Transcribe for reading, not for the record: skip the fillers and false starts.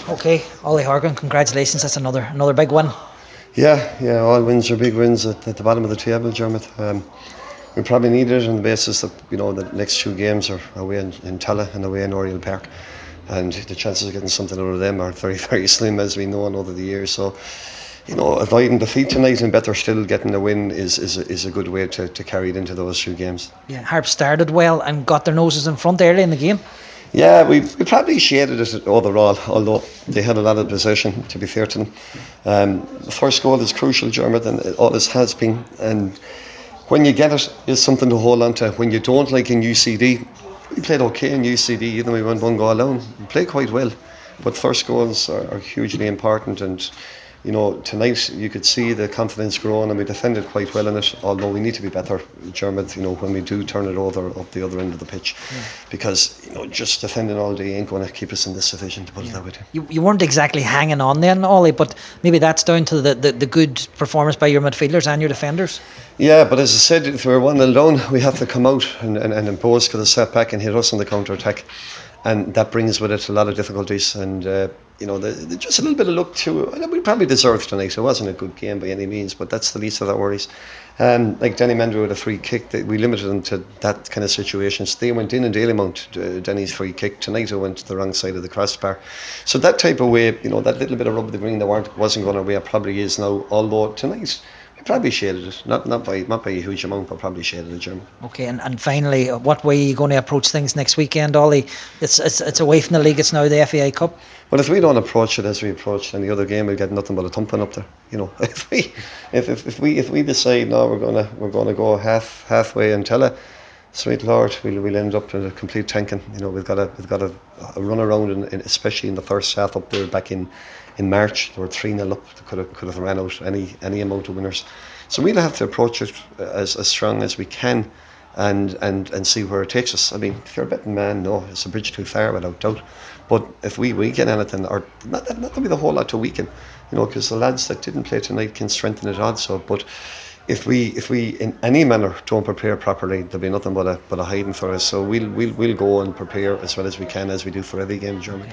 Okay, Ollie Horgan, congratulations. That's another big one. Yeah, all wins are big wins at the bottom of the table, Dermot. We probably need it on the basis that the next two games are away in Tella and away in Oriel Park, and the chances of getting something out of them are very very slim, as we know over the years. So avoiding defeat tonight and better still getting a win is a good way to carry it into those two games. Yeah, Harp started well and got their noses in front early in the game. Yeah, we probably shaded it overall, although they had a lot of possession, to be fair to them. The first goal is crucial, Dermot, and it always has been. And when you get it, it's something to hold on to. When you don't, like in UCD, we played okay in UCD, even though we went one goal down. We played quite well. But first goals are hugely important, and tonight you could see the confidence growing, and we defended quite well in it. Although we need to be better, Dermot, when we do turn it over up the other end of the pitch, because just defending all day ain't going to keep us in this division. To put it that way. You weren't exactly hanging on then, Ollie, but maybe that's down to the good performance by your midfielders and your defenders. Yeah, but as I said, if we're 1-0 down, we have to come out and impose, because it's set back and hit us on the counter attack, and that brings with it a lot of difficulties. And just a little bit of luck too. We probably deserved tonight. It wasn't a good game by any means, but that's the least of our worries. Like Danny Mandry with a free kick, we limited them to that kind of situations. They went in and Dalymount, Danny's free kick tonight, it went to the wrong side of the crossbar. So that type of way, that little bit of rub of the green that wasn't going away, probably is now. Although tonight, probably shaded it, not by a huge amount, but probably shaded it, German. Okay, and finally, what way are you going to approach things next weekend, Ollie? It's away from the league. It's now the FAI Cup. Well, if we don't approach it as we approached any other game, we'll get nothing but a thumping up there. If we decide no, we're gonna go halfway and tell it, sweet Lord, we'll end up in a complete tanking. We've got a run around, especially in the first half up there back in March. They were 3-0 up. They could have ran out any amount of winners. So we'll have to approach it as strong as we can, and see where it takes us. I mean, if you're a betting man, no, it's a bridge too far without doubt. But if we weaken anything, or not that be the whole lot to weaken, because the lads that didn't play tonight can strengthen it also. But if we in any manner don't prepare properly, there'll be nothing but a hiding for us. So we'll go and prepare as well as we can, as we do for every game, Germany.